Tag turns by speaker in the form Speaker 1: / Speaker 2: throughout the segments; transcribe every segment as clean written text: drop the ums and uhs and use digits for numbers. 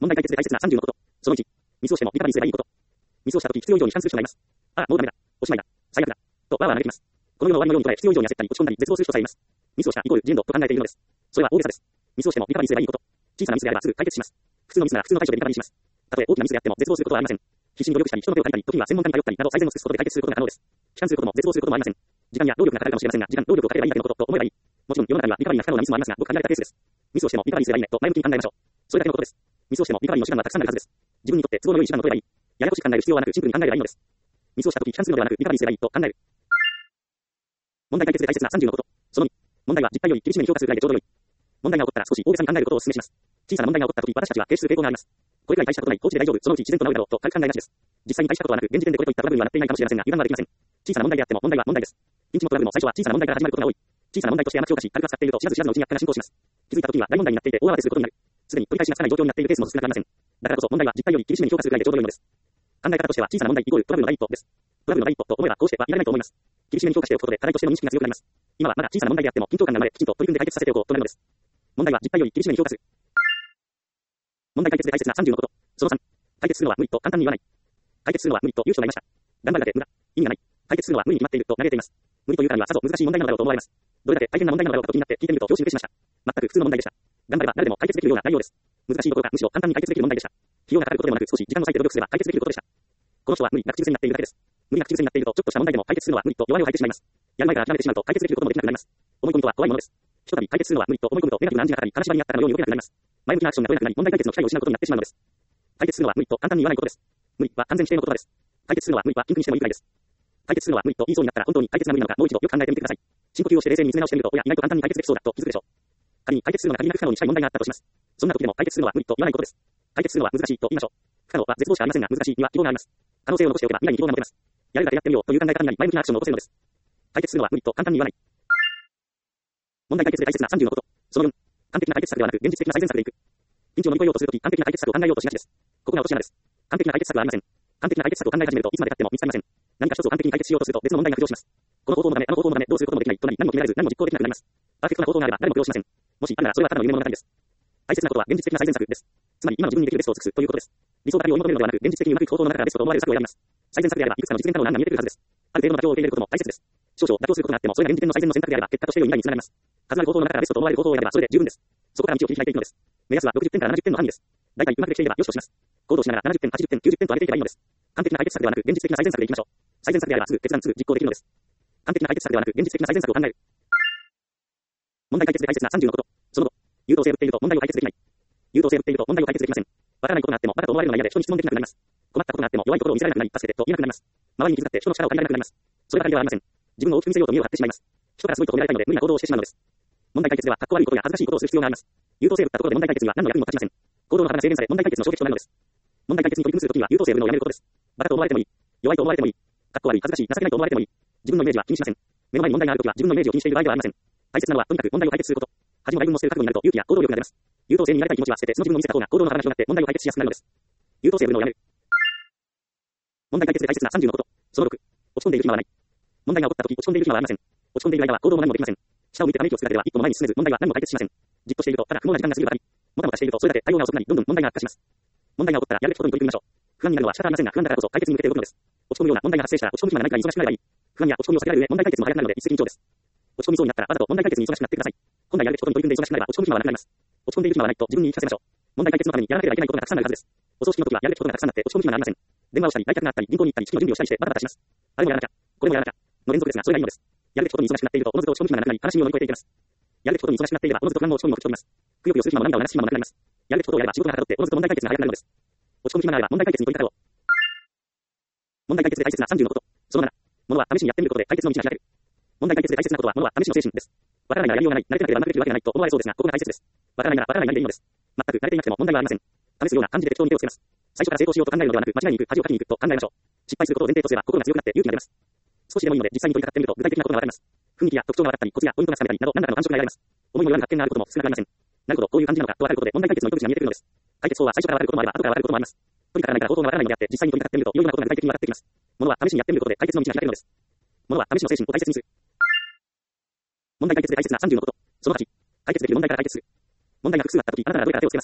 Speaker 1: 問題解決で大切な30のこと。その1、ミスをしても味方にすればいいこと。ミスをしたとき必要以上に反する人がいます。ああ、もうダメだ。おしまいだ。最悪だ。と、わーわー嘆きます。この世の終わりのように捉え、必要以上に焦ったり、落ち込んだり、絶望する人さえいます。ミスをしたイコールジェンドと考えているのです。それは大げさです。ミスをしても味方にすればいいこと。小さなミスであればすぐ解決します。普通のミスなら普通の対処で味方にします。たとえ大きなミスであっても絶望することはありません。必死に努力したり、人の手を借りたり、時には専門家に頼ったりなど最善を尽くすことで解決することが可能です。悲観することも絶望することもありません。時間や労力がかかるかもしれませんが、時間、労力をかければいいだけのことと思えばいい。もちろん世の中にはリカバリーが不可能なミスもありますが、僕が限られたケースです。ミスをしてもリカバリーすればいいねと前向きに考えましょう。それだけのことです。ミスをしてもリカバリーの手段はたくさんあるはずです。自分にとって都合の良い手段を取ればいい。ややこしく考える必要はなくシンプルに考えればいいのです。ミスをしたとき批判するのではなくリカバリーすればいいと考える。問題解決で大切な30のこと。その2、問題は実態より厳しめに評価するぐらいでちょうど良い。問題が起こったら少し大げさに考えることをお勧めします。小さな問題が起こったとき私たちは軽視する傾向があります。これくらい大したことない、放置で大丈夫、そのうち自然となるだろうと軽く考えがちです。実際に大したことはなく、現時点でこれといったトラブルにはなっていないかもしれませんが、油断はできません。小さな問題であっても問題は問題です。ピンチもトラブルも最初は小さな問題から始まることが多い。小さな問題として甘く評価し、軽く扱っていると知らず知らずのうちに悪化が進行します。気づいたときには大問題になっていて大慌てすることになる。すでに取り返しがつかない状況になっているケースも少なくありません。だからこそ問題は実態より厳しめに評価するぐらいでちょうど良いのです。考え方としては小さな問題イコールトラブルの第一歩です。トラブルの第一歩と思えばこうしてはいられないと思います。厳しめに評価しておくことで課題としての認識が強くなります。今はまだ小さな問題であっても緊張感が生まれ、きちんと取り組んで解決させておこうとなるのです。問題は実態より厳しめに評価する。問題解決で大切な30のこと。その3、解決するのは無理と簡単に言わない。解決するのは無理と言う人がいました。頑張るだけ無駄。意味がない。解決するのは無理に決まっていると嘆いています。無理というからにはさぞ難しい問題なのだろうと思われます。どれだけ大変な問題なのだろうかと気になって聞いてみると拍子抜けしました。全く普通の問題でした。頑張れば誰でも解決できるような内容です。難しいところがむしろ簡単に解決できる問題でした。費用がかかることでもなく少し時間を割いて努力すれば解決できることでした。この人は無理な口癖になっているだけです。無理な口癖になっているとちょっとした問題でも解決するのは無理と弱音を吐いてしまいます。やる前から諦めてしまうと解決できることもできなくなります。思い込みとは怖いものです。ひとたび解決するのは無理と思い込むとネガティブな暗示がかかり金縛りにあったかのように動けなくなります。前向きなアクションが取れなくなり問題解決の機会を失うことになってしまうのです。解決するのは無理と簡単に言わないことです。無理は完全否定の言葉です。解決するのは無理はピンクにしてもいいくらいです。解決するのは無理と言いそうになったら本当に解決が無理なのかもう一度よく考えてみてください。深呼吸をして冷静に見つめ直してみると、おや、意外と簡単に解決できそうだと気づくでしょう。仮に解決するのが限りなく不可能に近い問題があったとします。そんな時でも解決するのは無理と言わないことです。解決するのは難しいと言いましょう。不可能は絶望しかありませんが、難しいには希望があります。可能性を残しておけば未来に希望が持てます。やるだけやってみようという考え方になり、前向きなアクションを起こせるのです。解決するのは無理と簡単に言わない。問題解決で大切な30のこと。その4、完璧な解決策ではなく現実的な最善策でいく。ピンチを乗り越えようとするとき、完璧な解決策を考えようとしがちです。ここが落とし穴です。完璧な解決策はありません。完璧な解決策を考え始めるといつまで経っても見つかりません。何か一つを完璧に解決しようとすると別の問題が浮上します。この方法のため、あの方法のため、どうすることもできないとなり、何も決められず、何も実行できなくなります。パーフェクトな方法があれば誰も苦労しません。もしあるならそれはただの夢物語です。大切なことは現実的な最善策です。つまり今の自分にできるベストを尽くすということです。理想ばかり追い求めるのではなく、現実的にうまくいく方法の中からベストと思われる策を選びます。最善策であればいくつかの実現可能な案が見えてくるはずです。ある程度の妥協を受け入れることも大切です。少々妥協することがあっても、それが現時点の最善の選択であれば、結果として良い未来につながります。数ある方法の中からベストと思われる方法を選べばそれで十分です。そこから道を切り開いていくのです。目安は60点から70点の範囲です。大体うまくできていればよしとします。行動しながら70点、80点、90点と上げていけばいいのです。完璧な解決策ではなく、現実的な最善策でいきましょう。最善策であればすぐ決断すぐ実行できるのです。完璧な解決策ではなく、現実的な最善策を考える。問題解決で大切な30のこと。その後、優等生ぶっていると問題を解決できない。優等生ぶっていると問題を解決できません。わからないことがあっても、バカと思われるのが嫌で人に質問できなくなります。困ったことがあっても弱いところを見せられなくなり、助けてと言えなくなります。周りに気づって人の力を借りられなくなります。そればかりではありません。自分を大きく見せようと見栄を張ってしまいます。人からすごいと褒められたいので無理な行動をしてしまうのです。問題解決ではかっこ悪いことや恥ずかしいことをする必要があります。優等生ぶったところで問題解決には何の役にも立ちません。行動の幅が制限され問題解決の衝撃となるのです。問題解決に取り組むするときには優等生ぶるのをやめることです。バカと思われてもいい。弱いと思われてもいい。かっこ悪い、恥ずかしい、情けないと思われてもいい。自分のイメージは気にしません。目の前に問題があるときは自分のイメージを気にしている場合ではありません。大切なのはとにかく問題を解決すること。恥も外分も捨てる覚悟になると勇気や行動力が出ます。優等生になりたい気持ちは捨ててその自分を見せた方が行動の幅が広がって問題を解決しやすくなるのです。優等生ぶるのをやめる。問題解決で大切な30のこと。その6、落ち込んでいる暇はない。問題が起こったとき落ち込んでいる暇はありません。落ち込んでいる間は行動も何もできません。下を向いてため息をつけられれば一歩も前に進めず問題は何も解決しません。じっとしているとただ不毛な時間が過ぎるばかり。もたもたしているとそれだけ対応が遅くなりどんどん問題が悪化します。問題が起こったらやるべきことに取り組みましょう。不安になるのは仕方ありませんが不安だからこそ解決に向けて動くのです。落ち込むような問題が発生したら落ち込む暇がないから忙しくなればいい。不安や落ち込みを避けられる上問題解決も早くなるので一石二鳥です。落ち込みそうになったらわざと問題解決に忙しくなってください。本来やるべきことに取り組んで忙しくなれば落ち込む暇はなくなります。落ち込んでいる暇はないと自分に言い聞かせましょう。問題解決のためにやらなければいけないことがたくさんあるはずです。お葬式の時はやるべきことがたくさんあって落ち込む暇がありません。電話をしたり来客があったり銀行に行ったり式の準備をしたりしてバタバタします。あれもやらなきゃ、これもやらなきゃの連続ですがそれがいいのです。やるべきことに忙しくなっているとおのずと落ち込む暇がなくなり悲しみを乗り越えていけます。やるべきことに忙しくなっていればおのずと不安も落ち込みも吹き飛びます。くよくよする暇も涙を流す暇もなくなります。やるべきことをやれば仕事がはかどっておのずと問題解決が早くなるのです。落ち込む暇があれば問題解決に取り掛かろう。問題解決で大切な30のこと。その7、物は試しにやってみることで解決の道が開ける。問題解決で大切なことは物は試しの精神です。わからないならやりようがない、慣れてなければうまくできるわけがないと思われそうですが、ここが大切です。わからないならわからないなりでいいのです。全く慣れていなくても問題はありません。試すような感じで適当に手をつけます。最初から成功しようと考えるのではなく、間違いに行く、恥をかきに行くと考えましょう。失敗することを前提とすれば心が強くなって勇気が出ます。少しでもいいので実際に取り掛かってみると具体的なことがわかります。雰囲気や特徴が分かったり、コツやポイントがつかめたりなど何らかの感触が得られます。思いもよらぬ発見があることも少なくありません。なるほど、こういう感じなのかと分かることで問題解決の糸口が見えてくるのです。解決法は最初から分かることもあれば後から分かることもあります。取り掛からないから方法が分からないのであって、実際に取り掛かってみるといろいろなことが具体的に分かってきます。物は試しにやってみることで解決の道が開けるのです。物は試しの精神を大切にする。問題解決で大切な30のこと。その8、解決できる問題から解決する。問題が複数あったとき、あなたならどれから手をつけますか。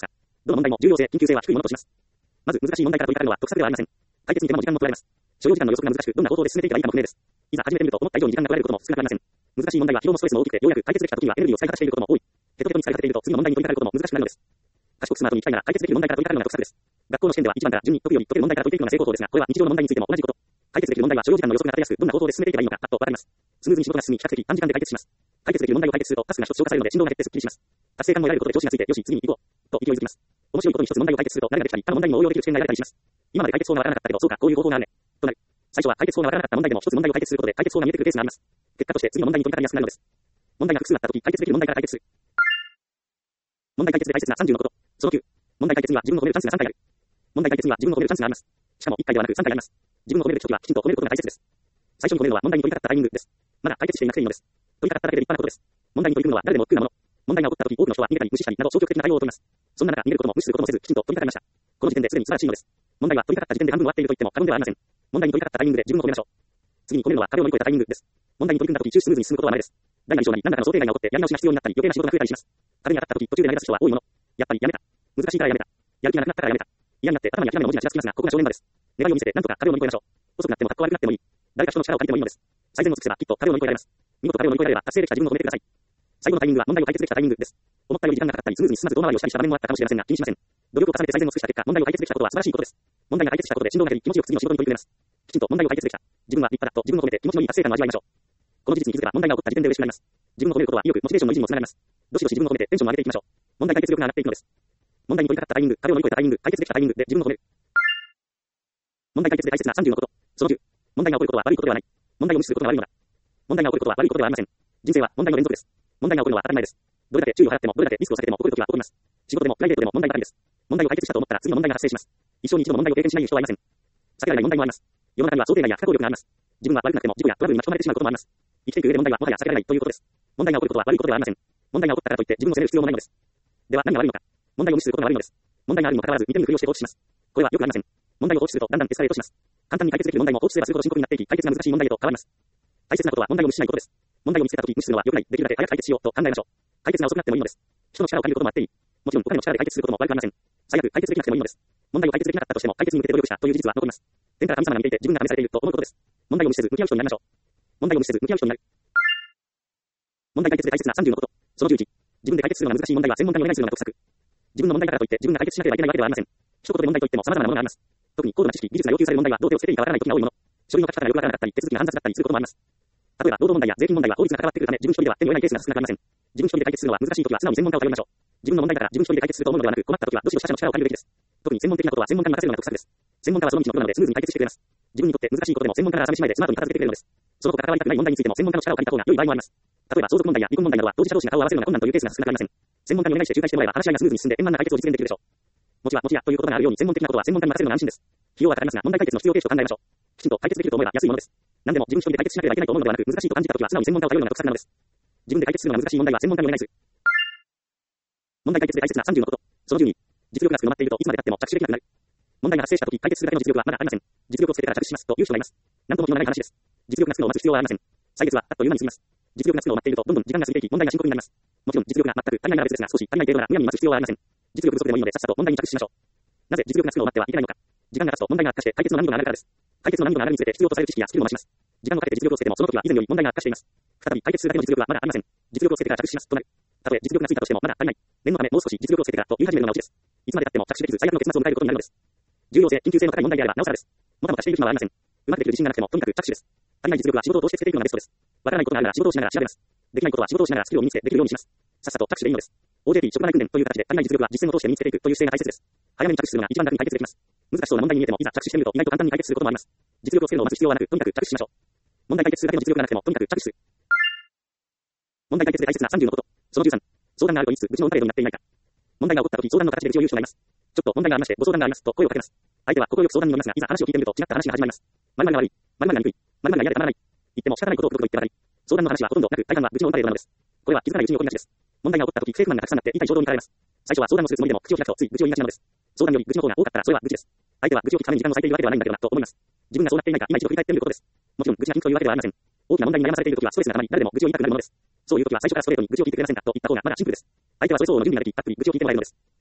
Speaker 1: どの問題も重要性、緊急性は低いものとします。まず難しい問題から取り掛かるのは得策ではありません。解決に手間も時間も取られます。所要時間の予測が難しく、どんな方法で進めていけばいいかも不明です。いざ始めてみると思った以上に時間が取られることも少なくありません。難しい問題は疲労もストレスも大きくて、ようやく解決できた時にはエネルギーを使い果たしていることも多い。ヘトヘトに使い果てていると次の問題に取り掛かることも難しくなるのです。賢くスマートにいきたいなら解決できる問題から取り掛かるのが得策です。学校の試験では1番から順に解くより解ける問題から解いていくのが成功法ですが、これは日常の問題についても同じこと。解決できる問題は所要時間の予測が立てやすく、どんな方法で進めていけばいいのか、パッとわかります。スムーズに仕事が進み、比較的短時間で解決します。解決できる問題を解決すると、タスクが一つ消化されるので振動が減ってスッキリします。達成感も得られることで調子がついて、よし、次に行こう。と勢いづきます。面白いことに一つ問題を解決すると、慣れができたり、他の問題にも応用できる知見が得られたりします。今まで解決法がわからなかったけど、そうか、こういう方法があるね。となる。最初は解決法がわからなかった問題でも一つ問題を解決することで解決法が見えてくるケースがあります。結果として次の問題に取り掛かりやすくなるのです。問題が複数あったとき、解決できる問題から解決する。問題解決で大切な30のこと。その9。問題解決には自分を褒めるチャンスが3回ある。問題解決には自分を褒めるチャンスがあります。しかも1回ではなく3回あります。自分を褒めるべき時はきちんと褒めることが大切です。最初に褒めるのは問題に取り掛かったタイミングです。まだ解決していなくていいのです。取り掛かっただけで立派なことです。問題に取り組むのは誰でも億劫なもの。問題が起こったとき多くの人は逃げたり無視したりなど消極的な対応を取ります。そんな中、逃げることも無視することもせず、きちんと取り掛かりました。この時点ですでに素晴らしいのです。問題は取り掛かった時点で半分終わっていると言っても過言ではありません。問題に取り掛かったタイミングで自分を褒めましょう。次に褒めるのは壁を乗り越えたタイミングです。問題に取り組んだとき中止スムーズに進むことはないです。第何章なり何らかの想定外が起こってやり直しが必要になったり余計な仕事が増えたりします。壁に当たったとき途中で投げ出す人は多いもの。やっぱりやめた。難しいからやめた。やる気がなくなったからやめた。嫌になって頭に諦めの文字がちらつきますが、ここが正念場です。願いを見せて何とか壁を乗り越えましょう。遅くなっても格好悪くなってもいい。誰か人の力を借りてもいいのです。最善を尽くせばきっと壁を乗り越えられます。見事壁を乗り越えられれば達成できた自分を褒めてください。最後のタイミングは問題を解決できたタイミングです。思ったより時間がかかったりスムーズに進まず遠回りをしたりした場面もあったかもしれませんが気にしません。努力を重ねて最善を尽くした結果、問題を解決できたことは素晴らしいことです。問題が解決したことで振動が減り気持ちよく次の仕事に取り組めます。きちんと問題を解決できた。自分は立派だと自分を褒めて気持ちのいい達成感を味わいましょう。この事実に気づけば問題が起こった時点で嬉しくなります。自分を褒めることは意欲、モチベーションの維持にもつながります。どしどし自分を褒めてテンションを上げていきましょう。問題解決力が上がっていくのです。問題に取り掛かったタイミング、壁を乗り越えたタイミング、解決できたタイミングで自分を褒める。問題解決で大切な30のこと。その10。問題が起こることは悪いことではない。問題を無視することが悪いのだ。問題が起こることは悪いことではありません。人生は問題の連続です。問題が起こるのは当たり前です。どれだけ注意を払っても、どれだけリスクを避けても起こるときは起こります。仕事でもプライベートでも問題ばかりです。問題を解決したと思ったら次の問題が発生します。一生に一度も問題を経験しない人はいません。避けられない問題もあります。世の中には想定外や不可抗力があります。自分は悪くなくても事故やトラブルに巻き込まれてしまうこともあります。生きていく上で問題はもはや避けられないということです。問題が起こることは悪いことではありません。問題が起こったからといって自分を責める必要もないのです。では何が悪いのか。問題を無視することが悪いのです。問題があるにもかかわらず見て見ぬふりをして放置します。これはよくありません。問題を放置するとだんだんエスカレートします。簡単に解決できる問題も放置すればするほど深刻になっていき、解決が難しい問題へと変わります。大切なことは問題を無視しないことです。問題を見つけたとき無視するのは良くない。できるだけ早く解決しようと考えましょう。解決が遅くなってもいいのです。人の力を借りることもあっていい。もちろんお金の力で解決することも悪くありません。最悪解決できなくてもいいのです。問題を解決できなかったとしても解決に向けて努力したという事実は残ります。天から神様が見ていて自分が試されていると思うことです。問題を無視せず向き合う人になりましょう。問題を無視せず向き合う人になる。問題解決で大切な30のこと。その11。自分で解決するのが難しい問題は専門家にお願いするのが得策。自分の問題だからといって自分が解決しなければいけないわけではありません。一言で問題といっても様々なものがあります。特に高度な知識、技術が要求される問題はどう手をつけていいかわからない時が多いもの。書類の書き方がよくわからなかったり、手続きが煩雑だったりすることもあります。例えば、労働問題や税金問題は法律が関わってくるため、自分一人では手に負えないケースが少なくありません。自分一人で解決するのは難しい時は素直に専門家を頼みましょう。自分の問題だから自分一人で解決すると思うのではなく、困った時はどしどし他者の力を借りるべきです。特に専門的なことは専門家に任せるのが得策です。専門家はその道のプロなのでスムーズに解決してくれます。自分にとって難しいことでも専門家が朝飯前でスマートに片付けてくれるのです。その他関わりたくない問題についても専門家の力を借りた方が良い場合もあります。例えば相続問題や離婚問題などは当事者同士が顔を合わせるのが困難というケースが少なくありません。専門家にお願いして仲介してもらえば話し合いがスムーズに進んで円満な解決を実現できるでしょう。持ちは持ちやということがあるように専門的なことは専門家に任せるのが安心です。費用はかかりますが問題解決の必要経費と考えましょう。きちんと解決できると思えば安いものです。何でも自分一人で解決しなければいけないと思うのではなく、難しいと感じたときは素直に専門家を頼るのが得策なのです。自分で解決するのが難しい問題は専門家にお願いする。問題解決で大切な30のこと。その12。実力が強まっているといつまで経っても着手できなくなる。問題が発生したとき解決するだけの実力はまだありません。実力をつけてから着手しますという人がいます。なんとも言わない話です。実力がつくのを待つ必要はありません。歳月はあっという間に過ぎます。実力がつくのを待っているとどんどん時間が過ぎていき問題が深刻になります。もちろん実力が全く足りないなら別ですが、少し足りない程度ならむやみに待つ必要はありません。実力不足でもいいのでさっさと問題に着手しましょう。なぜ実力がつくのを待ってはいけないのか。時間が経つと問題が悪化して解決の難易度が上がるからです。解決の難易度が上がるにつれて必要とされる知識やスキルも増します。時間をかけて実力をつけてもその時は以前より問題が悪化しています。再び解決するだけの実力はまだありません。実力をつけてから着手しますとなる。たとえ実力がついたとしてもまだ足りない。念のためもう少し実力をつけてからと言い始めるのがうちです。いつまで経っても着手できず最悪の結末を迎えることになるのです。重要性、緊急性の高い問題であればなおさらです。もたもたしている暇はありません。うまくできる自信がなくてもとにかく着手です。足りない実力は仕事を通してつけていくのがベストです。わからないことがあるなら仕事をしながら調べます。できないことは仕事をしながらスキルを身につけできるようにします。さっさと着手でいいのです。OJT 職場内訓練という形で足りない実力は実践を通して身につけていくという姿勢が大切です。早めに着手するのが一番楽に解決できます。難しそうな問題に見えてもいざ着手してみると意外と簡単に解決することもあります。実力をつけるのを待つ必要はなく、とにかく着手しましょう。問題解決するだけの実力がなくてもとにかく着手する。問題解決で大切な30のこと。その13。相談があると言いつつ愚痴の打たれるようになっていないか。問題が起こった時相談の形で愚痴を言う人がいます。ちょっと問題がありましてご相談がありますと声をかけます。相手は快く相談に乗りますが、いざ話を聞いてみると違った話が始まります。〇〇が悪い、〇〇が憎い、〇〇が嫌でたまらない。言っても仕方ないことをぐるぐる言ってばかり。相談の話はほとんどなく、大半は愚痴の打たれるなのです。これは気づかないうちに起こりがちです。問題が起こった時、不正不満がたくさんなって言いたい衝動に駆られます。最初は相談をするつもりでも口を開くとつい愚痴を言いがちなのです。相談より愚痴の方が多かったらそれは愚痴です。相手は愚痴を聞くために時間を割いているわけではないんだけどなと思います。自分がそうなっていないか今一度振り返ってみることです。もちろん愚痴がピンクというわけではありません。大きな問題に悩まされている時はストレスが溜まり誰でも愚痴を言いたくなるものです。そういう時は最初からストレートに愚痴を聞いてくれませんかと言った方がまだシンプルです。相手はそれ相応の準備ができ、たっぷり愚痴を聞いてもらえるのです。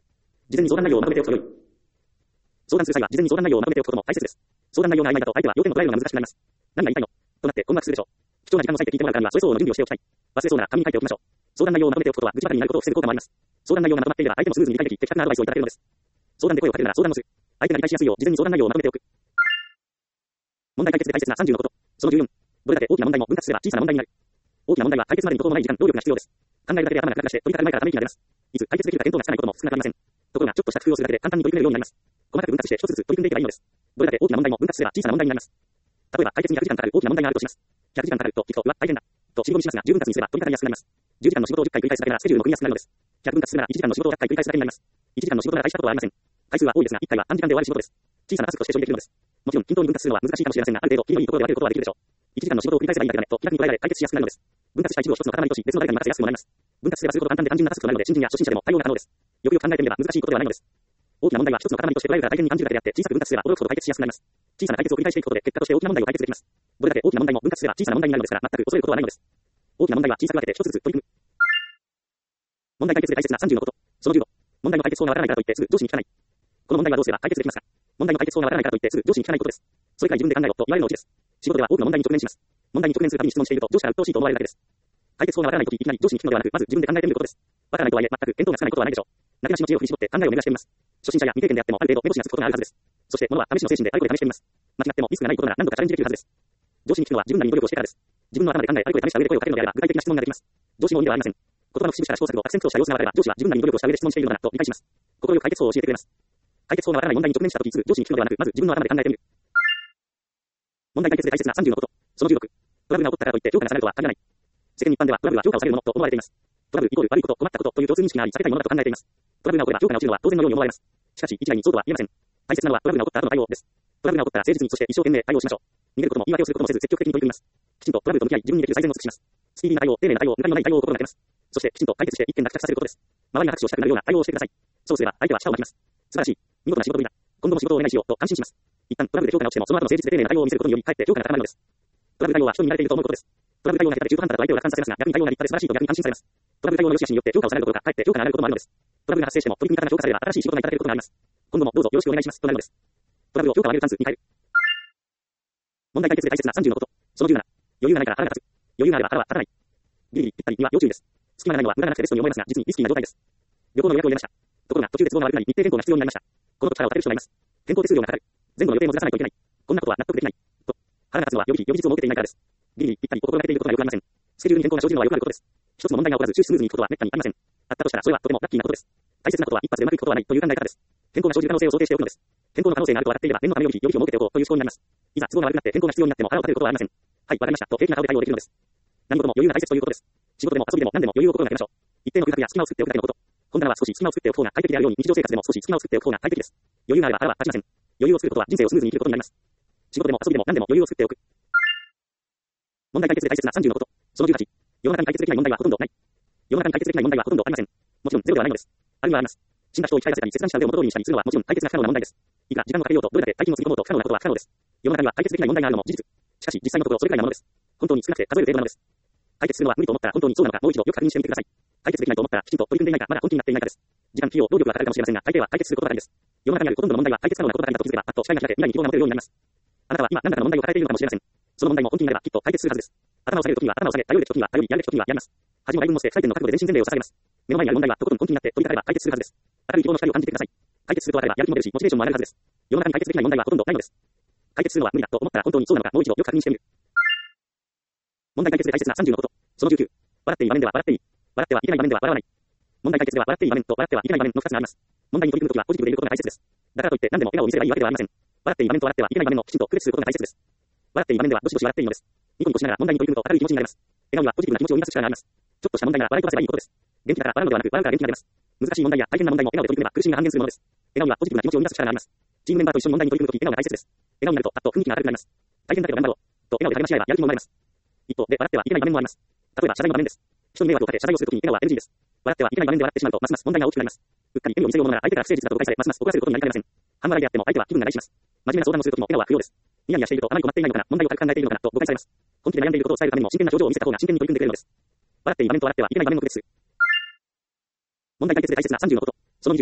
Speaker 1: 事前に相談内容をまとめておくと良い。相談する際は事前に相談内容をまとめておくことも大切です。相談内容が曖昧だと相手は要点を捉えるのが難しくなります。何が言いたいのとなって困惑するでしょう。貴重な時間を割いて聞いてもらうからにはそれ相応の準備をしておきたい。忘れそうなら紙に書いておきましょう。相談内容をまとめておくことは愚痴ばかりになることを防ぐ効果もあります。相談内容がまとまっていれば相手もスムーズに理解でき的確なアドバイスをいただけるのです。相談で声をかけるなら相談をする。相手が理解しやすいよう事前に相談内容をまとめておく。問題解決で大切な30のこと。その14。どれだけ大きな問題も分割すれば小さな問題になる。大きな問題は解決までに途方もない時間、労力が必要です。考えるだけで頭がクラクラして取り掛かる前からため息が出ます。いつ解決できるか見当がつかないことも少なくありません。ところがちょっとした工夫をするだけで簡単に取り組めるようになります。細かく分割して一つずつ取り組んでいけばいいのです。どれだけ大きな問題も分割すれば小さな問題になります。例えば解決に100時間かかる大きな問題があるとします。100時間かかると聞くとうわ大変だと尻込みしますが10分割にすれば取り掛かりやすくなります。10時間の仕事を10回繰り返すだけならスケジュールも組みやすくなるのです。100分割するなら1時間の仕事を100回繰り返すだけになります。1時間の仕事なら大したことはありません。回数は多いですが1回は短時間で終わる仕事です。小さなタスクとして処理できるのです。もちろん均等に分割するのは難しいかもしれませんがある程度気のいいところで分けることはできるでしょう。1時間の仕事を繰り返せばいいだけだねと気楽に捉えられ解決しやすくなるのです。分割した一部を一つの塊とし別の誰かに任せやすくもなります。分割すればするほど簡単で単純なタスクとなるので新人や初心者でも対応が可能です。よくよく考えてみれば難しいことではないのです。大きな問題は一つの塊として捉えるから大変に感じるだけであって小さく分割すれば驚くほど解決しやすくなります。小さな解決を繰り返していくことで結果として大きな問題を解決できます。どれだけ大きな問題も分割すれば小さな問題になるのですから全く恐れることはないのです。大きな問題は小さく分けて一つずつ取り組む。問題解決で大切な30のこと。その15。問題の解決法がわからないからといってすぐ上司に聞かない。この問題はどうすれば解決できますか。問題の解決法がわからないからといってすぐ上司に聞かないことです。それくらい自分で考えろと言われるのうちです。仕事では多くの問題に直面します。問題に直面するたびに質問していると上司から鬱陶しいと思われるだけです。解決法がわからないときいきなり上司に聞くのではなくまず自分で考えてみることです。わからないとはいえ全く見当がつかないことはないでしょう。なけなしの知恵を振り絞って考えを巡らしてみます。初心者や未経験であってもある程度目星がつくことがあるはずです。そして物は試しの精神であることで試してみます。間違ってもリスクがないことなら何度かチャレンジできるはずです。上司に聞くのは自分なりに努力をしてからです。自分の頭で考えあることで試した上で声をかけるのであれば具体的な質問ができます。上司も鬼ではありません。言葉の節々から小作を悪戦苦闘した様子がわかれば上司は自分なりに努力をした上で質問しているのだなと理解します。心よく解決法を教えてくれます。解決法がわからない問題に直面したときすぐ上司に聞くのではなくまず自分の頭で考えてみる。問題解決で大切な30のこと。その16。トラブルが起こったからといって評価がされるとは限らない。世間一般ではトラブルは評価をされるものと思われています。トラブルイコール悪いこと、困ったことという共通認識があり避けたいものだと考えています。トラブルが起これば評価が落ちるのは当然のように思われます。しかし一概にそうとは言えません。大切なのはトラブルが起こった後の対応です。トラブルが起こったら誠実にそして一生懸命対応しましょう。逃げることも言い訳をすることもせず積極的に取り組みます。きちんとトラブルと向き合い自分にできる最善を尽くします。スピーディーな対応、丁寧な対応、抜かりのない対応を心がけます。そしてきちんと解決して一件落着させることです。周りが拍手をしたくなるような対応をしてください。そうすれば相手は舌を巻きます。素晴らしい。見事な仕事ぶりだ。今後も仕事をお願いしようと感心します。一旦トラブルで評価が落ちてもその後の誠実で丁寧な対応を見せることによりかえって評価が高まるのです。トラブル対応は人に慣れていると思うことです。トラブル対応が下手で中途半端だと相手を楽観させますが逆に対応が立派で素晴らしいと逆に感心されます。トラブル対応の良し悪しによって評価をされることがかえって評価が上がることもあるのです。トラブルが発生しても取り組み方が評価されれば新しい仕事がいただけることがあります。今後もどうぞよろしくお願いしますとなるのです。トラブルを評価を上げるチャンスに変える。問題解決で大切な30のこと。その17。余裕がないから腹が立つ。余裕があれば腹は立たない。ギリギリぴったりには要注意です。隙間がないのは無駄がなくてベストに思えますが実にリスキーな状態です。旅行の予約を入れました。ところが途中で都合が悪くなり日程変更が必要になりました。この時からを立てる人がいます。変更手数料がかかる。前後の予定もずらさないといけない。こんなことは納得できない。と腹が立つのは予備日を設けていないからです。ギリギリぴったりと心がけていることがよくありません。スケジュールに変更が生じるのはよくあることです。一つの問題が起こらず終始スムーズにいくことは滅多にありません。あったとしたらそれはとてもラッキーなことです。大切なことは一発でうまくいくことはないという考え方です。変更が生じる可能性を想定しておくのです。変更の可能性があると笑っていれば念のため予備費を設けておこうという思考になります。いざ都合が悪くなって変更が必要になっても腹を立てることはありません。はい、わかりましたと平気な顔で対応できるのです。何事も余裕が大切ということです。仕事でも遊びでも何でも余裕を心がけましょう。一定の空白や隙間を作っておくだけのこと。本棚は少し隙間を作っておく方が快適であるように日常生活でも少し隙間を作っておく方が快適です。余裕があれば腹は立ちません。余裕を作ることは人生をスムーズに生きることになります。仕事でも遊びでも何でも余裕を作っておく。問題解決で大切な30のこと。その18。世の中に解決できない問題はほとんどない。世の中に解決できない問題はほとんどありません。もちろんゼロではないのです。あるいはあります。死んだ人を生き返らせたり切断した腕を元通りにしたりするのはもちろん解決が不可能な問題です。いくら時間をかけようとどれだけ大金をつぎ込もうと不可能なことは不可能です。世の中には解決できない問題があるのも事実。しかし実際のところそれくらいなものです。本当に少なくて数える程度なのです。解決するのは無理と思ったら本当にそうなのかもう一度よく確認してみてください。解決できないと思ったらきちんと取り組んでいないかまだ本気になっていないかです。時間、費用、労力はかかるかもしれませんが大抵は解決することばかりです。世の中にあるほとんどの問題は解決可能なことばかりだと気づけばパッと視界が開け未来に希望が持てるようになります。あなたは今何らかの問題を抱えているのかもしれません。その問題も本気になればきっと解決するはずです。頭を下げるときには頭を下げ、頼るべきときには頼り、やるべきときにはやります。恥も外分もして不採点の覚悟で全身全霊を捧げます。目の前にある問題はとことん根気になって取り掛かれば解決するはずです。明るい希望の光を感じてください。解決するとあればやる気も出るしモチベーションも上がるはずです。世の中に解決できない問題はほとんどないのです。解決するのは無理だと思ったら本当にそうなのかもう一度よく確認してみる。問題解決で大切な30のこと。その19。笑っていい場面では笑っていい。笑ってはいけない場面では笑わない。問題解決では笑っていい場面と笑ってはいけない場面の2つがあります。問題に取り組むときはポジティブでいることが大切です。だからといって何でも笑顔を見せればいいわけではありません。笑っていい場面と笑ってはいけない場面をきちんと区別することが大切です。笑っていい場面ではどしどし笑っていいのです。ニコニコしながら問題に取り組むと明るい気持ちになります。笑顔にはポジティブな気持ちを生み出す力があります。ちょっとした問題なら笑い飛ばせばいいことです。元気だから笑うのではなく笑うから元気が出ます。難しい問題や大変な問題も笑顔で取り組めば苦しみが半減するものです。笑顔にはポジティブな気持ちを生み出す力があります。チームメンバーと一緒に問題に取り組むとき笑顔が大切です。笑顔になるとパッと雰囲気が明るくなります。大変だけど頑張ろうと笑顔で励まし合えばやる気も生まれます。一方で笑ってはいけない場面もあります。例えば謝罪の場面です。人に迷惑をかけ謝罪をするときに笑顔は NG です。笑ってはいけない場面で笑ってしまうとますます問題が大きくなります。うっかり笑みを見せようものなら相手から不誠実だと誤解されますます怒らせることになりかねません。半笑いであっても相手は気分が害します。真面目な相談をするときも笑顔は不要です。ニヤニヤしているとあまり困っていないのかな、問題を軽く考えているのかなと誤解されます。本気で悩んでいることを伝えるためにも真剣な表情を見せた方が真剣に取り組んでくれるのです。笑っていい場面と笑ってはいけない場面の区別する。問題解決で大切な30のこと。その20。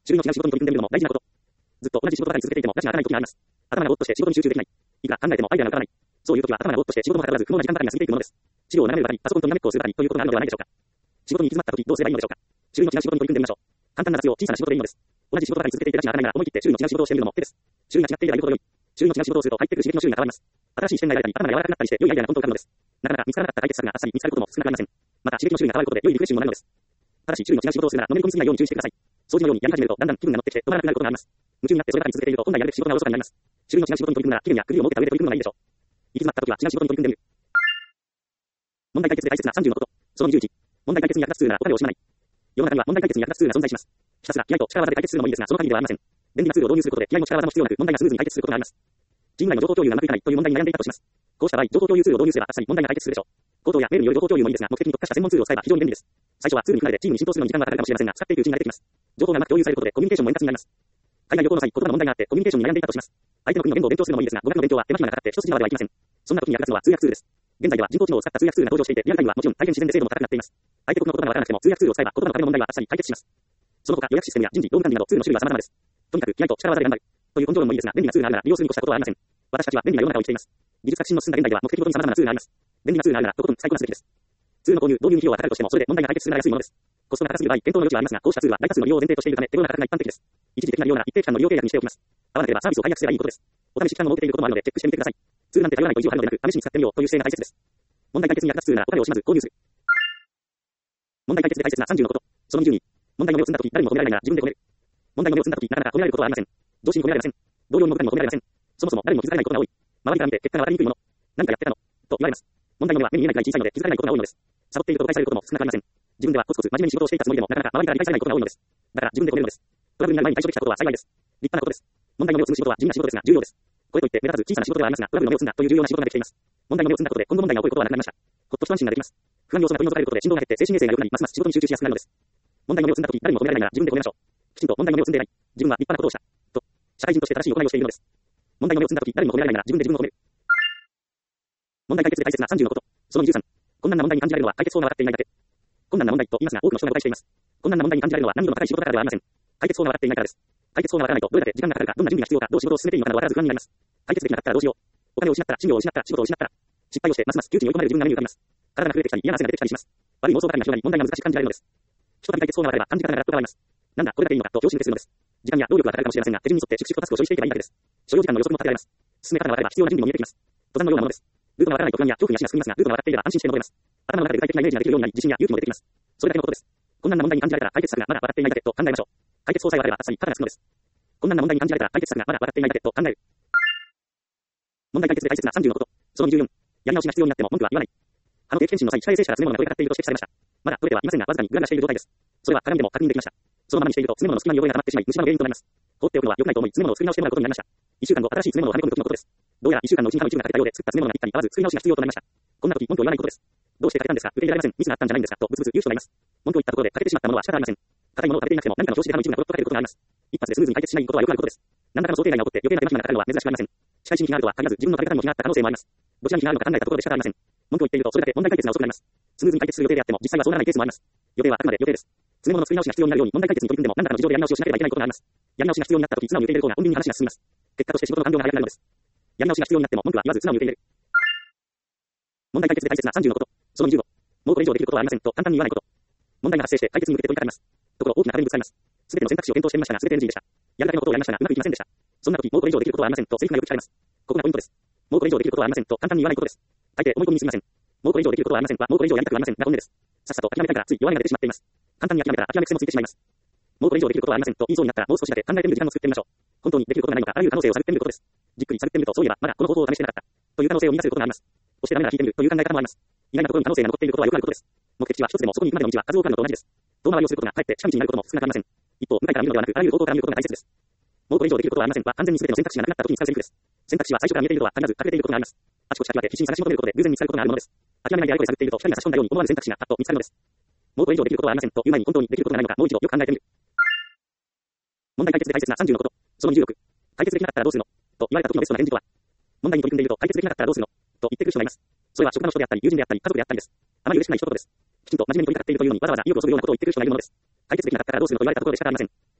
Speaker 1: 種類の違う仕事に取り組んでみるのも大事なこと。ずっと同じ仕事ばかり続けていても埒が明かない時があります。頭がぼーっとして仕事に集中できない。いくら考えてもアイデアが浮かばない。そういう時は頭がぼーっとして仕事もはかどらず不毛な時間ばかりが過ぎていくものです。資料を眺めるばかり、パソコンとにらめっこをするばかりということがあるのではないでしょうか。仕事に行き詰まった時どうすればいいのでしょうか。種類の違う仕事に取り組んでみましょう。簡単な雑用、小さな仕事でいいのです。同じ仕事ばかり続けていて埒が明かないなら思い切って種類の違う仕事をしてみるのも手です。種類が違っていればいるほど良い。種類の違う仕事をすると入ってくる刺激の種類が変わります。新しい視点が得られたり、頭が柔らかくなったりして良いアイデアがポンと浮かぶのです。なかなか見つからなかった解決策があっさり見つかることも少なくありません。また刺激の種類が変わることで良いリフレッシュにもなるのです。ただし種類の違う仕事をするならのめり込みすぎないように注意してください。掃除のようにやり始めるとだんだん気分が乗ってきて止まらなくなることがあります。夢中になってそればかり続けていると本来やるべき仕事がおろそかになります。種類の違う仕事に取り組むなら期限や区切りを設けた上で取り組むのがいいでしょう。行き詰まった時は違う仕事に取り組んでみる。問題解決で大切な30のこと。その21。問題解決に役立つツールならお金を惜しまない。世の中には問題解決に役立つツールが存在します。ひたすら気合と力技で解決するのもいいですが、その限りではありません。便利なツールを導入することで気合も力技も必要なく問題がスムーズに解決することがあります。チーム内の情報共有がうまくいかないという問題に悩んでいたとします。こうした場合、情報共有ツールを導入すればあっさり問題が解決するでしょう。口頭やメールによる情報共有もいいですが、目的に特化した専門ツールを使えば非常に便利です。最初はツールに比べてチームに浸透するのに時間がかかるかもしれませんが、使っていくうちに慣れてきます。情報がうまく共有されることでコミュニケーションも円滑になります。海外旅行の際、言葉の問題があってコミュニケーションに悩んでいたとします。相手の国の言語を勉強するのもいいですが、語学の勉強は手間暇がかかって一筋縄ではいきません。そんな時に役立つのは通訳ツールです。現在では人工知能を使った通訳ツールが登場していて、リアルタイムはもちろん大変自然で精度も高くなっています。相手国の言葉がわからなくても通訳ツールを使えば言葉の壁の問題はあっさり解決します。その他、予約システムや人事、業務管理などツールの種類は様々です。とにかく気合と力技で頑張る。という根性論もいいですが、便利なツールがあるなら利用するに越したことはありません。私たちは便利な世の中を生きています。技術革新の進んだ現代では目的ごとに様々なツールがあります。便利なツールがあるならとことん使いこなすべきです。ツールの購入、導入に費用はかかるとしても、それで問題が解決するなら安いものです。コストが高すぎる場合、検討の余地はありますが、こうしたツールは大多数の利用を前提としているため、手頃な価格が一般的です。一時的な利用なら一定期間の利用契約にしておきます。合わなければサービスを解約すればいいことです。お試し期間も設けていることもあるので、チェックしてみてください。ツールなんて頼らないと意地を張るのでなく、試しに使ってみようという姿勢が大切です。問題解決に役立つツールならお金を惜しまず購入する。問題解決で大切な30のこと。その22。問題の目を積んだとき、誰にも褒められないなら自分で褒める。問題の目を積んだとき、なかなか褒められることはありません。上司に褒められません。同僚の部下にも褒められません。そもそも誰にも気づかれないことが多い。周りから見て結果が分かりにくいもの。何かやってたのと言われます。問題の目は目に見えないくらい小さいので気づかれないことが多いのです。サボっていると誤解されることも少なくありません。自分ではコツコツ真面目に仕事をしていたつもりでもなかなか周りから理解されないことが多いのです。だから自分で褒めるのです。トラブルになる前に対処できたことは幸いです。立派なことです。問題の目を積む仕事は地味な仕事ですが重要です。これといって目立つ小さな仕事ではありますが、トラブルの目を積んだという重要な仕事ができています。問題の目を積んだことで今後問題が起こることはなくなりました。ほっと一安心ができます。不安要素が取り除かれることで振動が減って精神衛生が良くなり、ますます仕事に集中しやすくなるのです。問題の目を積んだとき誰にも褒められないなら自分で褒めましょう。きちんと問題の目を積んでいない。自分は立派なことをした。と、社会人として正しい行いをしているのです。問題の目を積んだとき誰にも褒められないなら自分で自分を褒める。問題解決で大切な30のこと。その23。困難な問題に感じられるのは解決法が分かっていないだけ。困難な問題と言いますが多くの人が誤解しています。困難な問題に感じられるのは難易度の高い仕事だからではありません。解決法が分かっていないからです。解決法が分からないとどれだけ時間がかかるか、どんな準備が必要か、どう仕事を進めていいのかなど分からず不安になります。解決できなかったらどうしよう。お金を失ったら、資料を失ったら、仕事を失ったら、失敗をしてますます窮地に追い込まれる自分が目に浮かびます。体が増えてきたり、嫌な汗が出てきたりします。悪い妄想ばかりが広がり、問題が難しく感じられるのです。ひとたび解決法が分かれば感じ方がガラッと変わります。なんだ、これだけいいのかと常識でするのです。時間や労力はかかるかもしれませんが、手順に沿って粛々とタスクを処理していけばいいだけです。所要時間の予測も立てられます。進め方が分かれば必要な準備も見えてきます。登山のようなものです。ルートが分からないと不安や恐怖に足がすくみますが、ルートが分かっていれば安心して登れます。頭の中で具体的なイメージができるようになり、自信や勇気も出てきます。それだけのことです。困難な問題に感じられたら解決策がまだ分かっていないだけと考えましょう。解決法さえ分かればあっさり肩がつくのです。困難な問題に感じられたら解決策がまだ分かっていないだけと考える。問題解決で大切な30のこと。その24。やり直しが必要になっても文句は言わない。歯の定期検診の際、歯科衛生士から詰め物が取れかかっていると指摘されました。まだ取れてはいませんが、わずかにグラグラしている状態です。それは鏡でも確認できました。そのままにしていると詰め物の隙間に汚れが溜まってしまい、虫歯の原因となります。放っておくのは良くないと思い、詰め物を作り直してもらうことになりました。1週間後、新しい詰め物をはめ込む時のことです。どうやら1週間のうちに歯の一部が欠けたようで、作った詰め物がぴったり合わず、作り直しが必要となりました。こんな時、文句を言わないことです。どうして欠けたんですか、受け入れられません、ミスがあったんじゃないんですか、とブツブツ言う人がいます。文句を言ったところで欠けてしまったものは仕方ありません。硬いものを食べていなくても何かの調子で歯の一部がポロッと欠けることがあります。一発でスムーズに解決しないことはよくあることです。何らかの想定外が起こって余計な手間暇がかかるのは珍しくありません。社会人に気があるとは限らず自分の食べ方にも気があった可能性もあります。どちらに気があるのか考えたところで仕方ありません。文句を言っているとそれだけ問題解決が遅くなります。スムーズに解決する予定であっても実際はそうならないケースもあります。予定はあくまで予定です。詰め物の作り直しが必要になるように問題解決に取り組んでも何らかの事情でやり直しをしなければいけないことがあります。やり直しが必要になった時、素直に受け入れる方が穏便に話が進みます。結果として仕事の完了が早くなるのです。やり直しが必要になっても文句は言わず素直に受け入れる。問題解決で大切な30のこと。その25。もうこれ以上できることはありませんと簡単に言わないこと。問題が発生して解決に向けて取り掛かります。ところ大きな壁にぶつかります。すべての選択肢を検討してみましたが、すべて NG でした。やるだけのことをやりましたが、うまくいきませんでした。そんな時、もうこれ以上できることはありませんとセリフがよく聞かれます。ここがポイントです。もうこれ以上できることはありませんと簡単に言わないことです。大抵思い込みにすぎません。もうこれ以上できることはありませんは、もうこれ以上やりたくありませんが本音です。さっさと諦めたいからつい弱みが出てしまっています。簡単に諦めたら諦め癖もついてしまいます。もうこれ以上できることはありませんと言いそうになったらもう少しだけ考えてみる時間を作ってみましょう。本当にできることがないのか、あらゆる可能性を探ってみることです。じっくり探ってみると、そういえばまだこの方法を試してなかったという可能性を見出せることがあります。そしてダメなら聞いてみるという考え方もあります。意外なところに可能性が残っていることはよくあることです。目的地は一つでもそこに行くまでの道は数多くあるのと同じです。遠回りをすることがかえって近道になることも少なくありません。一方、向かいから見るのではなく、あらゆる方向から見ることが大切です。もうこれ以上できることはありませんは、完全に全ての選択肢がなくなった時に使うセリフです。選択肢は最初から見えているとは限らず、隠れていることがあります。あちこち先はで必死に探し求めることで偶然見つかることがあるものです。諦めないであれこれ探っていると、光が差し込んだように思わぬ選択肢がパッと見つかるのです。もうこれ以上できることはありませんという前に本当にできることがないのか、もう一度よく考えてみる。問題解決で大切な30のこと。その26。解決できなかったらどうするのと言われた時のベストな返事とは。問題に取り組んでいると解決できなかったらどうするのと言ってくる人がいます。それは職場の人であったり、友人であったり、家族であったりです。あまり嬉しくない一言です。きちんと真面目に取り掛かっているというのにわざわざ意欲をそぐようなことを言ってくる人がいるものです。解決できなかったらどうするのと言われたところで仕方ありません。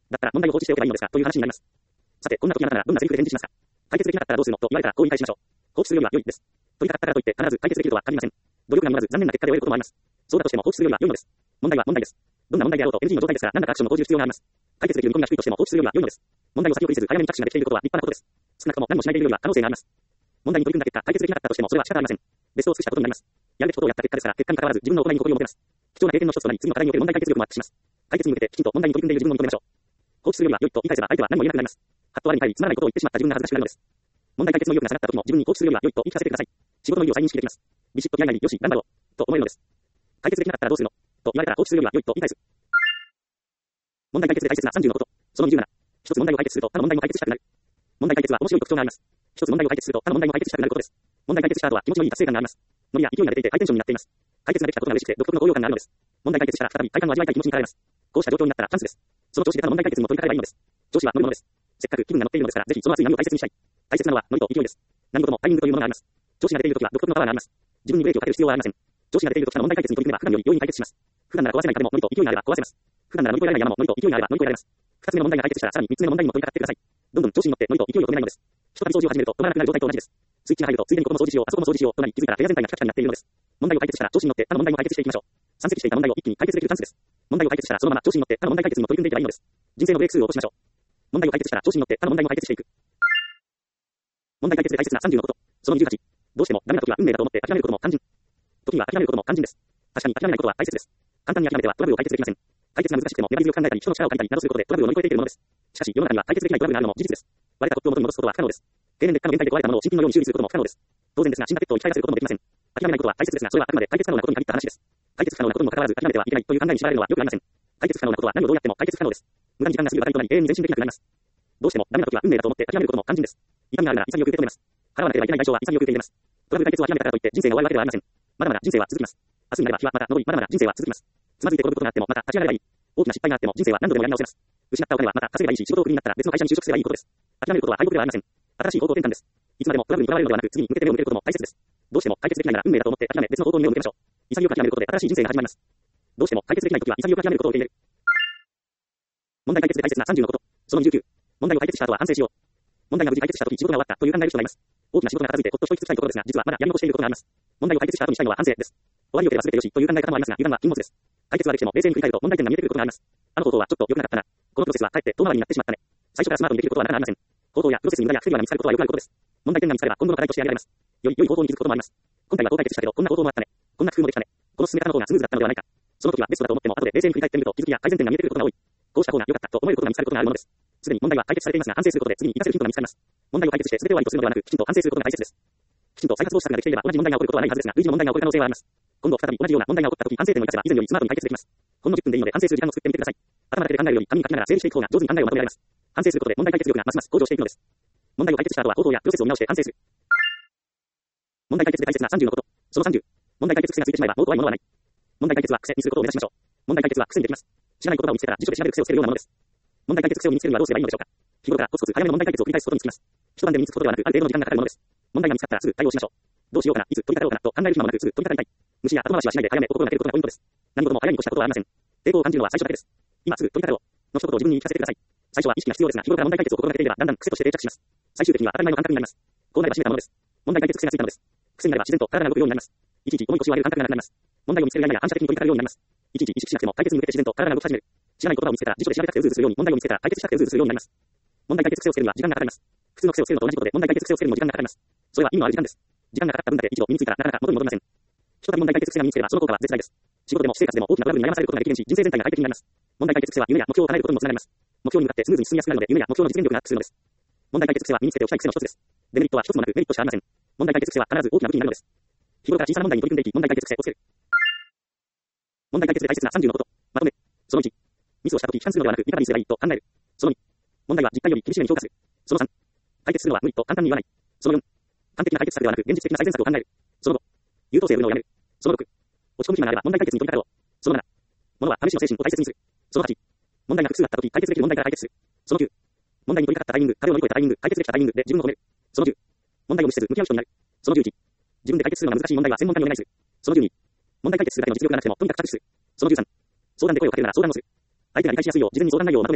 Speaker 1: だったら問題を放置しておけばいいのですかという話になります。さて、こんな時あなたならどんなセリフで返事しますか。解決できなかったらどうするのと言われたらこう言い返しましょう。放置するよりは良いです。取り掛かったからといって必ず解決できるとは限りません。努力が実らず残念な結果で終えることもあります。そうだとしても放置するよりは良いのです。問題は問題です。どんな問題であろうと NG の状態ですから何らかアクションを講じる必要があります。解決できる見込みが低いとしても放置するよりは良いのです。問題を先送りせず早めに着手ができていることは立派なことです。少なくとも何もしないでいるよりは可能性があります。問題に取り組んだ結果解決できなかったとしてもそれは仕方ありません。ベストを尽くしたことになります。やるべきことをやった結果ですから結果に関わらず自分の行いに誇りを持てます。貴重な経験の一つとなり次の課題における問題解決力もアップします。解決に向けてきちんと問題に取り組んでいる自分を認めましょう。放置するよりは良いと言い返せば相手は何も言えなくなります。はっと我に返りつまらないことを言ってしまった自分が恥ずかしくなるのです。問題解決の意欲が下がった時も自分に放置するよりは良いと言い聞かせてください。仕事の意を再認識できます。ビシッと気合いなりよし頑張ろうと思えるのです。解決できなかったらどうするのと言われたら放置するよりは良いと言い返す。問題解決で大切な30のこと。その27。一つ問題を解決すると他の問題も解決したくなる。問題解決は面白い特徴があります。一つ問題を解決すると他の問題も解決したくなることです。問題解決した後は気持ちのいい達成感があります。ノリや勢いが出ていてハイテンションになっています。解決ができたことが嬉しくて独特の高揚感があるのです。問題解決したら再び快感を味わいたい気持ちに駆られます。こうした状況になったらチャンスです。その調子で他の問題解決にも取り掛かればいいのです。調子は乗り物です。せっかく気分が乗っているのですからぜひその熱い波を大切にしたい。大切なのはノリと勢いです。何事もタイミングというものがあります。調子が出ているときは独特のパワーがあります。自分にブレーキをかける必要はありません。調子が出ているときから問題解決に取り組めば普段より容易に解決します。普段なら壊せない壁もノリと勢いがあれば壊せます。普段なら乗り越えられない山もノリと勢いがあれば乗り越えられます。二つ目の問題が解決したらさらに三つ目の問題にも取り掛かってください。どんどん調子に乗ってノリと勢いを止めないのです。ひとたび掃除を始めると止まらなくなる状態と同じです。スイッチが入るとついでにここも掃除しよう、あそこも掃除しようとなり気づいたら部屋全体がピカピカになっているのです。問題を解決したら調子に乗って他の問題も解決していきましょう。山積していた問題を一気に解決できるチャンスです。問題を解決したらそのまま調子に乗って他の問題解決にも取り組んでいけばいいのです。人生のブレイクスルーを起こしましょう。問題を解決したら調子に乗って他の問題も解決していく。問題解決で大切な30のこと。その28。どうしてもダメな時は運命だと思って諦めることも肝心。時には諦めることも肝心です。確かに諦めないことは大切です。簡単に諦めてはトラブルを解決できません。解決が難しくても粘り強く考えたり人の力を借りたりなどすることでトラブルを乗り越えていけるものです。しかし世の中には解決できないトラブルがあるのも事実です。割れたコップを元に戻すことは不可能です。経年劣化の限界で壊れたものを新品のように修理することも不可能です。当然ですが死んだペットを生き返らせることもできません。諦めないことは大切ですがそれはあくまで解決可能なことに限った話です。解決不可能なことにもかかわらず諦めてはいけないという考えに縛られるのはよくありません。解決不可能なことは何をどうやっても解決不可能です。無駄に時間が過ぎるばかりとなり永遠に前進できなくなります。どうしてもダメな時は運命だと思って諦めることも肝心です。痛みがあるなら潔く受け止めます。払わなければいけない代償は潔く受け入れます。トラブル解決を諦めたからといって人生が終わるわけではありません。まだまだ人生は続きます。明日になれば日はまた昇り、まだまだ人生は続きます。つまずいて転ぶことがあってもまた立ち上がればいい。大きな失敗があっても人生は何度でもやり直せます。失ったお金はまた稼げばいいし、仕事をクビになったら別の会社に就職すればいいことです。諦めることは敗北ではありません。新しい方向転換です。いつまでもトラブルにとらわれるのではなく次に向けて目を向けることも大切です。どうしても解決できないなら運命だと思って諦め別の方向に目を向けましょう。潔く諦めることで新しい人生が始まります。どうしても解決できない時は潔く諦めることを受け入れる。問題解決で大切な30のこと。その29。問題を解決した後は反省しよう。問題が無事解決した時仕事が終わったという考える人がいます。大きな仕事が片付いてほっと一息つきたいところですが実はまだやり残していることがあります。問題を解決した後にしたいのは反省です。終わりよければ全てよしという考え方もありますが油断は禁物です。解決ができても冷静に振り返ると問題点が見えてくることがあります。あの方法はちょっと良くなかったな。このプロセスはかえって遠回りになってしまったね。最初からスマートにできることはなかなかありません。方法やプロセスに無駄や不正が見つかることはよくあることです。問題点が見つかれば今後の課題として挙げられます。より良い方法に気づくこともあります。今回はこう解決したけどこんな方法もあったね。こんな工夫もできたね。この進め方の方がスムーズだったのではないか。その時はベストだと思っても後で冷静に振り返ってみると気づきや改善点が見えてくることが多い。こうした方が良かったと思えることが見つかることがあるものです。すでに問題は解決されていますが反省することで次に活かせるヒントが見つかります。問題を解決して全て終わりとするのではなくきちんと反省することが大切です。きちんと再発防止策ができていれば同じ問題が起こることはないはずですが類似の問題が起こる可能性はあります。今後再び同じような問題が起こった時反省点を生かせば以前よりスマートに解決できます。ほんの10分でいいので反省する時間を作ってみてください。頭だけで考えるより紙に書きながら整理していく方が上手に考えをまとめられます。反省することで問題解決力がますます向上していくのです。問題を解決した後は方法やプロセスを見直して反省する。問題解決で大切な30のこと。その30。問題解決癖がついてしまえばもう怖いものはない。問題解決は癖にすることを目指しましょう。問題解決は癖にできます。知らない言葉を見つけたら辞書で調べる癖をつけるようなものです。問題解決癖を身につけるにはどうすればいいのでしょうか。日頃からコツコツ早めの問題解決を繰り返すことにつきます。一晩で身につくことではなくある程度の時間がかかるものです。問題が見つかったらすぐ対応しましょう。どうしようかな、いつ取り掛かろうかなと考える暇もなくすぐ取り掛かりたい。無視や後回しはしないで早め心がけることがポイントです。何事も早いに越したことはありません。抵抗を感じるのは最初だけです。今すぐ取り掛かろうの一言を自分に言い聞かせてください。最初は意識が必要ですが日頃から問題解決を心がけていればだんだん癖として定着します。最終的には当たり前の感覚になります。こうなれば締めたものです。問題解決癖がついたのです。癖になれば自然と体が動くようになります。いちいち重い腰を上げる感覚がなくなります。問題を見つけるやや反射的に取り掛かるようになります。いちいち意識しなくても解決に向けて自然と体が動き始める。知らない言葉を見つけたら辞書で調べたくてうずうずするように問題を見つけたら解決したくてうずうずするようになります。問題解決癖をつけるには時間がかかります。普通の癖をつけるのと同じことで問題解決癖をつけるにも時間がかかります。それは意味のある時間です。時間がかかった分だけ一度身についたらなかなか元に戻りません。ひとたび問題解決癖が身につければその効果は絶大です。仕事でも私生活でも大きなトラブルに悩まされることが激減し人生全体が快適になります。問題解決癖は夢や目標を叶えることにもつながります。目標に向かってスムーズに進みやすくなるので夢や目標の実現力がアップするのです。問題解決癖は身につけておきたい癖の一つです。デメリットは一つもなくメリットしかありません。問題解決癖は必ず大きな武器になるのです。日頃から小さな問題に取り組んでいき問題解決癖をつける。問題解決で大切な30のこと。まとめ。その1。ミスをしたとき批判するのではなく味方にすればいいと考える。その2。問題は実態より厳しめに評価する。その3。解決するのは無理と簡単に言わない。その4。完璧な解決策ではなく現実的な最善策を考える。その5。優等生を売るのをやめる。その6。落ち込む暇があれば問題解決に取り掛かろう。その7。物は試しの精神を大切にする。その8。問題が複数あったとき解決できる問題から解決する。その9。問題に取り掛かったタイミング、壁を乗り越えたタイミング、解決できたタイミングで自分を褒める。その10。問題を無視せず向き合う人になる。その11。自分で解決するのが難しい問題は専門家にお願いする。その12。問題解決するだけの実力がなくてもとにかく着手する。その13。相談で声をかけるなら相談をする。相手が理解しやすいよう事前に相談内容をまとめておく。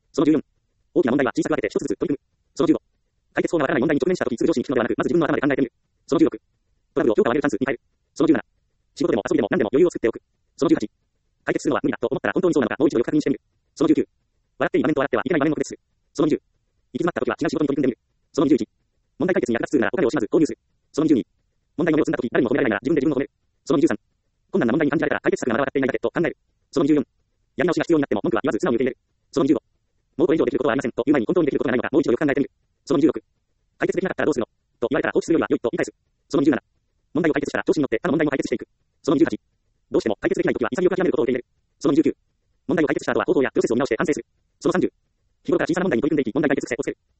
Speaker 1: その14、大きな問題は小さく分けて一つずつ取り組む。その15、解決法がわからない問題に直面したとき、すぐ上司に聞くのではなく、まず自分の頭で考えてみる。その16、トラブルを評価を上げるチャンスに変える。その17、仕事でも遊びでも何でも余裕を作っておく。その18、解決するのは無理だと思ったら本当にそうなのかもう一度よく確認してみる。その19、笑っていい場面と笑ってはいけない場面を区別する。その20、行き詰まったときは違う仕事に取り組んでみる。その21、問題解決に役立つツールならお金を惜しまず購入する。その22、問題の目を積んだとき誰にも褒められないなら自分で自分を褒める。その23、困難な問題に感じられたら解決策がまだ分かっていないだけと考える。その24、やり直しが必要になっても文句は言わず素直に受け入れる。その25、もうこれ以上できることはありませんという前に本当にできることがないのかもう一度よく考えてみる。その26、解決できなかったらどうするのと言われたら放置するよりは良いと言い返す。その27、問題を解決したら調子に乗って他の問題も解決していく。その28、どうしても解決できないときは潔く諦めることを受け入れる。その29、問題を解決した後は方法やプロセスを見直して反省する。その30、日頃から小さな問題に取り組んでいき問題解決癖をつける。